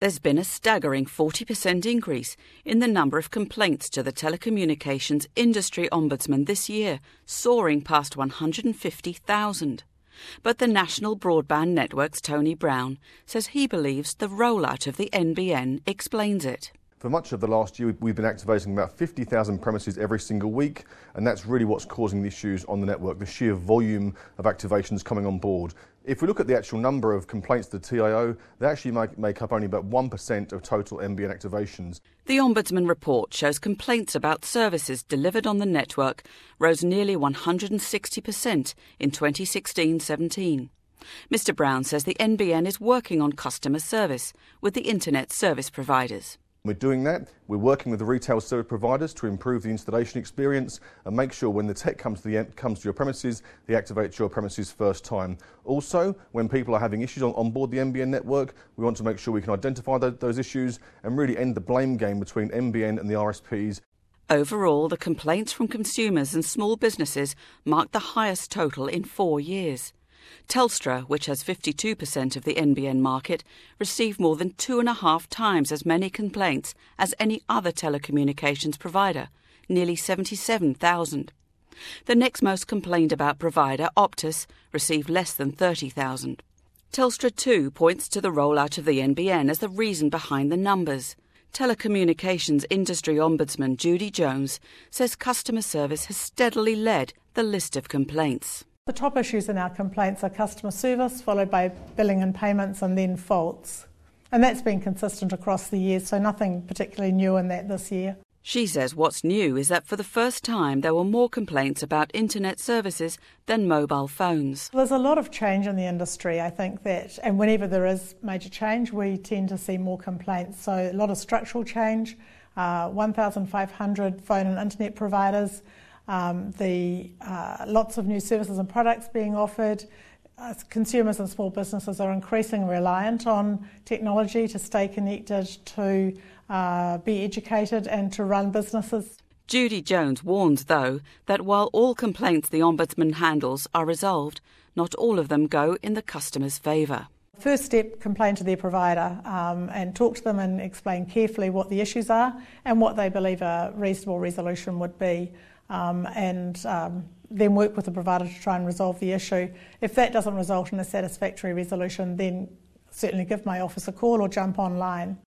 There's been a staggering 40% increase in the number of complaints to the Telecommunications Industry Ombudsman this year, soaring past 150,000. But the National Broadband Network's Tony Brown says he believes the rollout of the NBN explains it. For much of the last year, we've been activating about 50,000 premises every single week, and that's really what's causing the issues on the network, the sheer volume of activations coming on board. If we look at the actual number of complaints to the TIO, they actually make up only about 1% of total NBN activations. The Ombudsman report shows complaints about services delivered on the network rose nearly 160% in 2016-17. Mr Brown says the NBN is working on customer service with the internet service providers. We're doing that. We're working with the retail service providers to improve the installation experience and make sure when the tech comes to your premises, they activate your premises first time. Also, when people are having issues on board the NBN network, we want to make sure we can identify those issues and really end the blame game between NBN and the RSPs. Overall, the complaints from consumers and small businesses marked the highest total in 4 years. Telstra, which has 52% of the NBN market, received more than 2.5 times as many complaints as any other telecommunications provider, nearly 77,000. The next most complained about provider, Optus, received less than 30,000. Telstra too points to the rollout of the NBN as the reason behind the numbers. Telecommunications Industry Ombudsman Judy Jones says customer service has steadily led the list of complaints. The top issues in our complaints are customer service, followed by billing and payments, and then faults. And that's been consistent across the years, so nothing particularly new in that this year. She says what's new is that for the first time there were more complaints about internet services than mobile phones. There's a lot of change in the industry, I think that, and whenever there is major change, we tend to see more complaints. So a lot of structural change, 1,500 phone and internet providers, lots of new services and products being offered. Consumers and small businesses are increasingly reliant on technology to stay connected, to be educated and to run businesses. Judy Jones warns, though, that while all complaints the Ombudsman handles are resolved, not all of them go in the customer's favour. First step, complain to their provider and talk to them and explain carefully what the issues are and what they believe a reasonable resolution would be. Then work with the provider to try and resolve the issue. If that doesn't result in a satisfactory resolution, then certainly give my office a call or jump online.